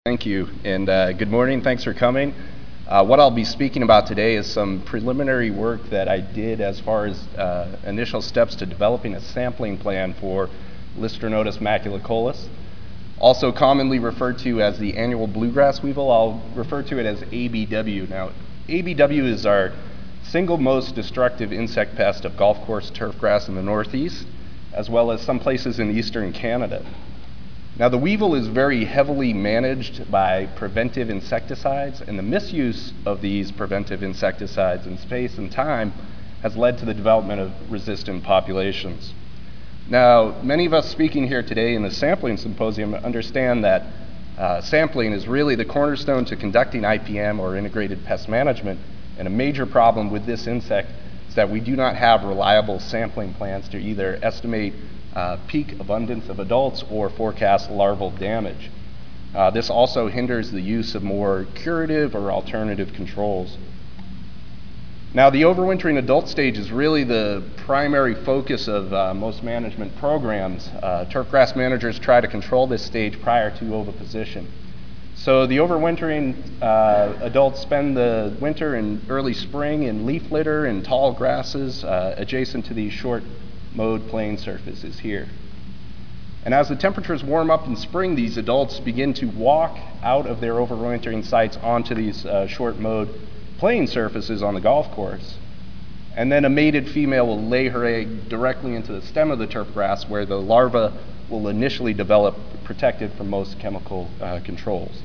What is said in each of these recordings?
Thank you, and good morning. Thanks for coming. What I'll be speaking about today is some preliminary work that I did as far as initial steps to developing a sampling plan for Listernotus maculicollis, also commonly referred to as the annual bluegrass weevil. I'll refer to it as ABW. Now, ABW is our single most destructive insect pest of golf course turfgrass in the Northeast, as well as some places in eastern Canada. Now, the weevil is very heavily managed by preventive insecticides, and the misuse of these preventive insecticides in space and time has led to the development of resistant populations. Now, many of us speaking here today in the sampling symposium understand that sampling is really the cornerstone to conducting IPM, or integrated pest management, and a major problem with this insect is that we do not have reliable sampling plans to either estimate peak abundance of adults or forecast larval damage. This also hinders the use of more curative or alternative controls. Now, the overwintering adult stage is really the primary focus of most management programs. Turfgrass managers try to control this stage prior to oviposition. So the overwintering adults spend the winter and early spring in leaf litter and tall grasses adjacent to these short mowed plain surfaces here. And as the temperatures warm up in spring, these adults begin to walk out of their overwintering sites onto these short mowed plain surfaces on the golf course. And then a mated female will lay her egg directly into the stem of the turf grass, where the larva will initially develop, protected from most chemical controls.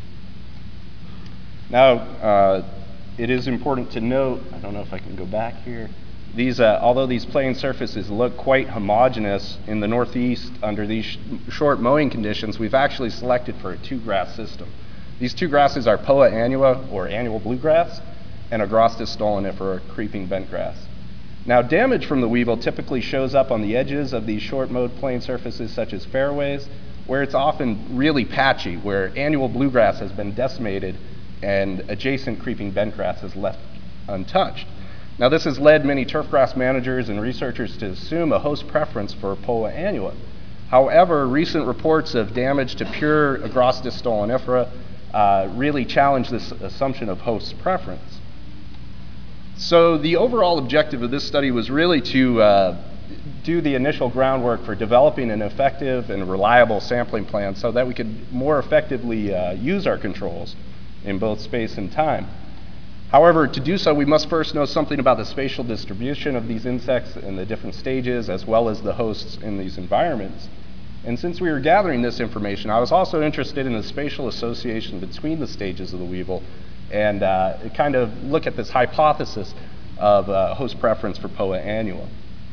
Now, it is important to note, I don't know if I can go back here, although these plain surfaces look quite homogeneous in the Northeast under these short mowing conditions, we've actually selected for a two-grass system. These two grasses are Poa annua, or annual bluegrass, and Agrostis stolonifera, creeping bentgrass. Now, damage from the weevil typically shows up on the edges of these short mowed plain surfaces, such as fairways, where it's often really patchy, where annual bluegrass has been decimated and adjacent creeping bentgrass is left untouched. Now, this has led many turfgrass managers and researchers to assume a host preference for Poa annua. However, recent reports of damage to pure Agrostis stolonifera really challenge this assumption of host preference. So the overall objective of this study was really to do the initial groundwork for developing an effective and reliable sampling plan so that we could more effectively use our controls in both space and time. However, to do so, we must first know something about the spatial distribution of these insects in the different stages, as well as the hosts in these environments. And since we were gathering this information, I was also interested in the spatial association between the stages of the weevil and kind of look at this hypothesis of host preference for Poa annua.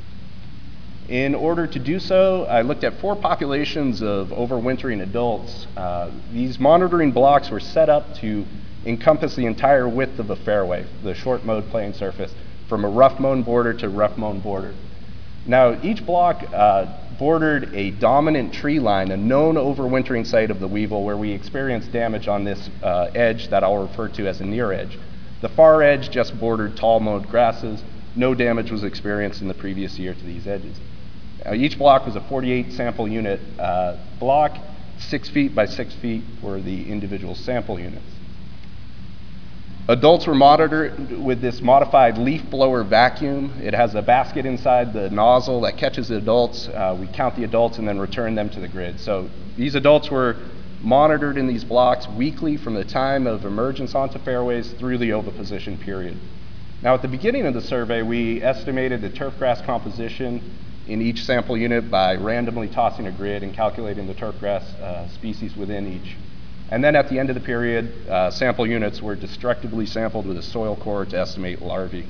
In order to do so, I looked at 4 populations of overwintering adults. These monitoring blocks were set up to encompass the entire width of a fairway, the short mowed plain surface, from a rough mown border to rough mown border. Now, each block bordered a dominant tree line, a known overwintering site of the weevil, where we experienced damage on this edge that I'll refer to as a near edge. The far edge just bordered tall mowed grasses. No damage was experienced in the previous year to these edges. Each block was a 48 sample unit block. 6 feet by 6 feet were the individual sample units. Adults were monitored with this modified leaf blower vacuum. It has a basket inside the nozzle that catches the adults. We count the adults and then return them to the grid. So these adults were monitored in these blocks weekly from the time of emergence onto fairways through the oviposition period. Now, at the beginning of the survey, we estimated the turfgrass composition in each sample unit by randomly tossing a grid and calculating the turfgrass species within each. And then at the end of the period, sample units were destructively sampled with a soil core to estimate larvae.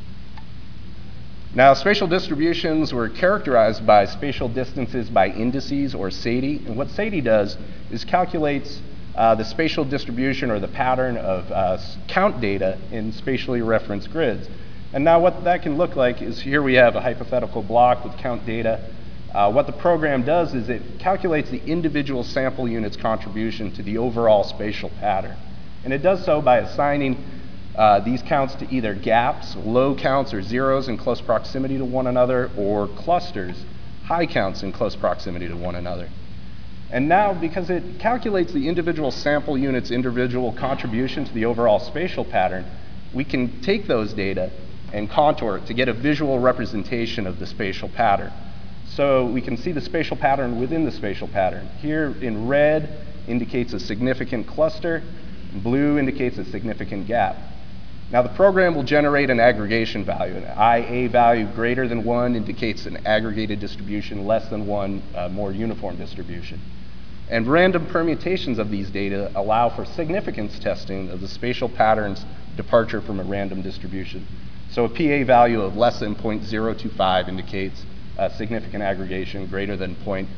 Now, spatial distributions were characterized by spatial distances by indices, or SADI. And what SADI does is calculates the spatial distribution, or the pattern of count data in spatially referenced grids. And now what that can look like is, here we have a hypothetical block with count data. What the program does is it calculates the individual sample unit's contribution to the overall spatial pattern. And it does so by assigning these counts to either gaps, low counts or zeros in close proximity to one another, or clusters, high counts in close proximity to one another. And now, because it calculates the individual sample unit's individual contribution to the overall spatial pattern, we can take those data and contour it to get a visual representation of the spatial pattern. So we can see the spatial pattern within the spatial pattern. Here in red indicates a significant cluster, and blue indicates a significant gap. Now the program will generate an aggregation value. An IA value greater than 1 indicates an aggregated distribution, less than 1, more uniform distribution. And random permutations of these data allow for significance testing of the spatial pattern's departure from a random distribution. So a PA value of less than 0.025 indicates a significant aggregation, greater than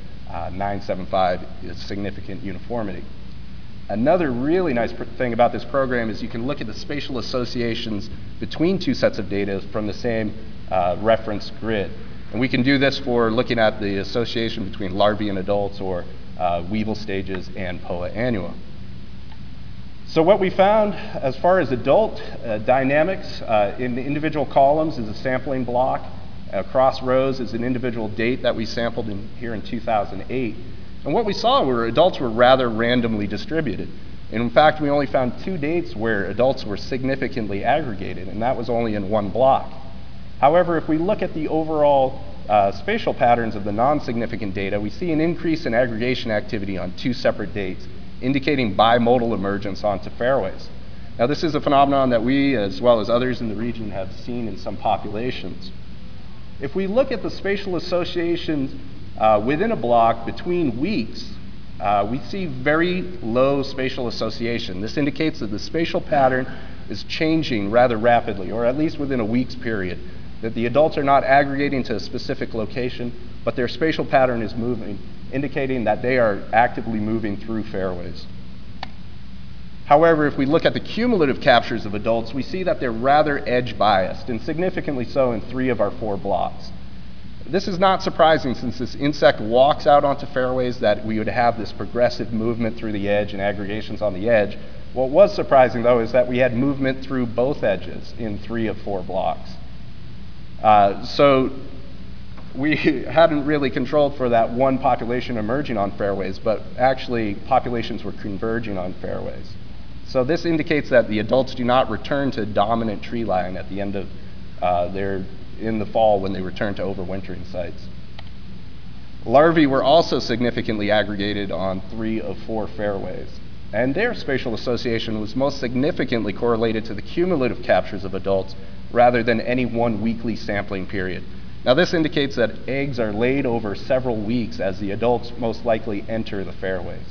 0.975 is significant uniformity. Another really nice thing about this program is you can look at the spatial associations between two sets of data from the same reference grid. And we can do this for looking at the association between larvae and adults, or Weevil stages and Poa annua. So what we found as far as adult dynamics in the individual columns is a sampling block. Across rows is an individual date that we sampled here in 2008. And what we saw were adults were rather randomly distributed. And in fact, we only found 2 dates where adults were significantly aggregated, and that was only in 1 block. However, if we look at the overall spatial patterns of the non-significant data, we see an increase in aggregation activity on 2 separate dates, indicating bimodal emergence onto fairways. Now, this is a phenomenon that we, as well as others in the region, have seen in some populations. If we look at the spatial associations within a block between weeks, we see very low spatial association. This indicates that the spatial pattern is changing rather rapidly, or at least within a week's period, that the adults are not aggregating to a specific location, but their spatial pattern is moving, indicating that they are actively moving through fairways. However, if we look at the cumulative captures of adults, we see that they're rather edge biased, and significantly so in 3 of our 4 blocks. This is not surprising, since this insect walks out onto fairways, that we would have this progressive movement through the edge and aggregations on the edge. What was surprising, though, is that we had movement through both edges in 3 of 4 blocks. So we hadn't really controlled for that one population emerging on fairways, but actually populations were converging on fairways. So this indicates that the adults do not return to dominant tree line at the end of in the fall when they return to overwintering sites. Larvae were also significantly aggregated on 3 of 4 fairways, and their spatial association was most significantly correlated to the cumulative captures of adults rather than any one weekly sampling period. Now this indicates that eggs are laid over several weeks as the adults most likely enter the fairways.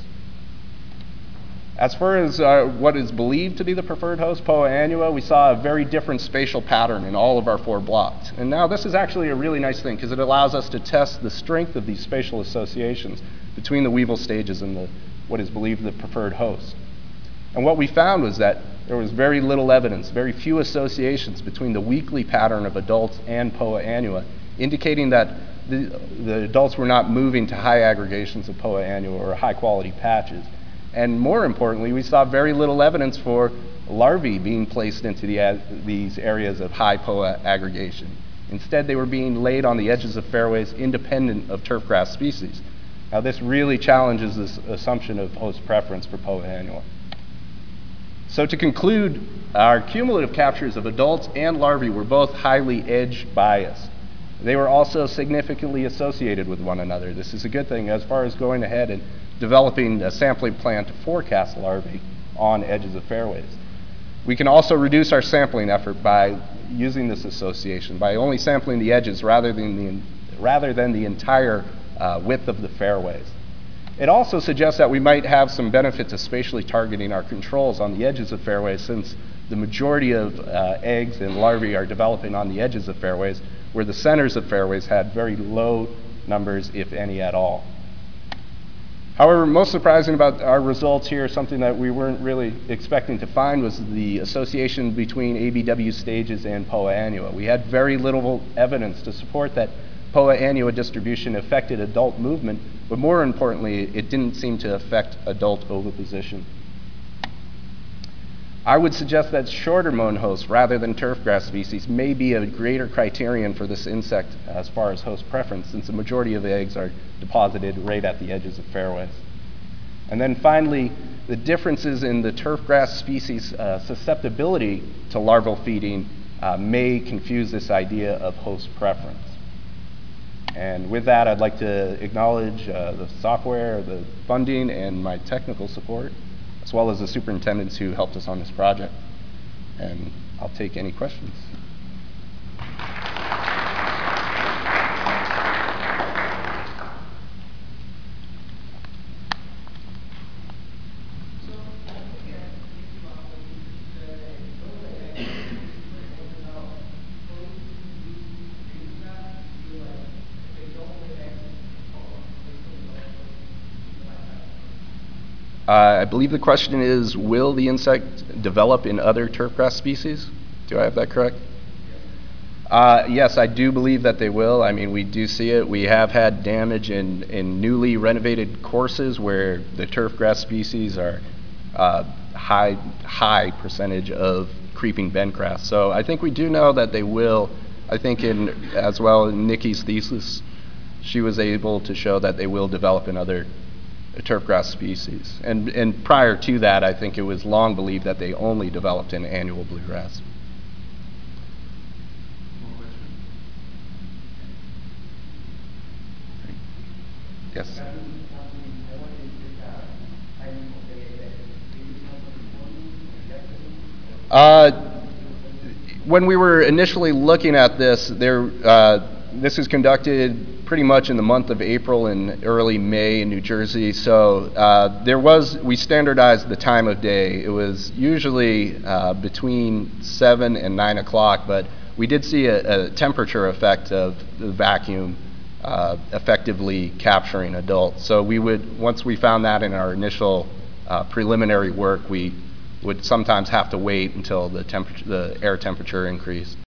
As far as what is believed to be the preferred host, Poa annua, we saw a very different spatial pattern in all of our 4 blocks. And now this is actually a really nice thing, because it allows us to test the strength of these spatial associations between the Weevil stages and what is believed the preferred host. And what we found was that there was very little evidence, very few associations between the weekly pattern of adults and Poa annua, indicating that the adults were not moving to high aggregations of Poa annua or high quality patches. And more importantly, we saw very little evidence for larvae being placed into these areas of high Poa aggregation. Instead, they were being laid on the edges of fairways independent of turfgrass species. Now this really challenges this assumption of host preference for Poa annua. So to conclude, our cumulative captures of adults and larvae were both highly edge biased. They were also significantly associated with one another. This is a good thing as far as going ahead and developing a sampling plan to forecast larvae on edges of fairways. We can also reduce our sampling effort by using this association, by only sampling the edges rather than the entire width of the fairways. It also suggests that we might have some benefit to spatially targeting our controls on the edges of fairways, since the majority of eggs and larvae are developing on the edges of fairways, where the centers of fairways had very low numbers, if any at all. However, most surprising about our results here, something that we weren't really expecting to find, was the association between ABW stages and Poa annua. We had very little evidence to support that Poa annua distribution affected adult movement, but more importantly, it didn't seem to affect adult oviposition. I would suggest that shorter mown hosts rather than turfgrass species may be a greater criterion for this insect as far as host preference, since the majority of eggs are deposited right at the edges of fairways. And then finally, the differences in the turfgrass species susceptibility to larval feeding may confuse this idea of host preference. And with that, I'd like to acknowledge the software, the funding, and my technical support, as well as the superintendents who helped us on this project. And I'll take any questions. I believe the question is, will the insect develop in other turfgrass species? Do I have that correct? Yes, I do believe that they will. I mean, we do see it. We have had damage in newly renovated courses where the turfgrass species are high percentage of creeping bentgrass. So I think we do know that they will. I think as well in Nikki's thesis, she was able to show that they will develop in other turfgrass species. And prior to that, I think it was long believed that they only developed in annual bluegrass. Yes. When we were initially looking at this, this was conducted pretty much in the month of April and early May in New Jersey. So we standardized the time of day. It was usually between 7 and 9 o'clock, but we did see a temperature effect of the vacuum effectively capturing adults. So once we found that in our initial preliminary work, we would sometimes have to wait until the air temperature increased.